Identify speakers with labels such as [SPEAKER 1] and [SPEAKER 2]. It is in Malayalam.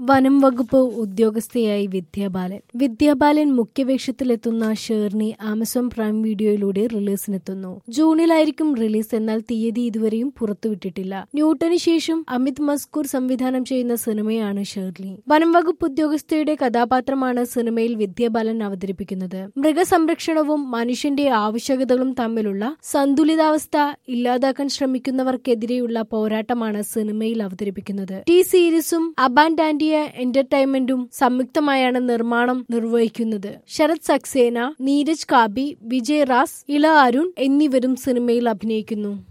[SPEAKER 1] വനം വകുപ്പ് ഉദ്യോഗസ്ഥയായി വിദ്യാബാലൻ മുഖ്യവേഷത്തിലെത്തുന്ന ഷേർണി ആമസോൺ പ്രൈം വീഡിയോയിലൂടെ റിലീസിനെത്തുന്നു. ജൂണിലായിരിക്കും റിലീസ്. എന്നാൽ തീയതി ഇതുവരെയും പുറത്തുവിട്ടിട്ടില്ല. ന്യൂട്ടന് ശേഷം അമിത് മസ്കൂർ സംവിധാനം ചെയ്യുന്ന സിനിമയാണ് ഷേർണി. വനം വകുപ്പ് ഉദ്യോഗസ്ഥയുടെ കഥാപാത്രമാണ് സിനിമയിൽ വിദ്യാബാലൻ അവതരിപ്പിക്കുന്നത്. മൃഗസംരക്ഷണവും മനുഷ്യന്റെ ആവശ്യകതകളും തമ്മിലുള്ള സന്തുലിതാവസ്ഥ ഇല്ലാതാക്കാൻ ശ്രമിക്കുന്നവർക്കെതിരെയുള്ള പോരാട്ടമാണ് സിനിമയിൽ അവതരിപ്പിക്കുന്നത്. ടി സീരീസും അബാൻഡാൻഡിയ എന്റർടൈൻമെന്റും സംയുക്തമായാണ് നിർമ്മാണം നിർവഹിക്കുന്നത്. ശരത് സക്സേന, നീരജ് കാബി, വിജയ് റാസ്, ഇള അരുൺ എന്നിവരും സിനിമയിൽ അഭിനയിക്കുന്നു.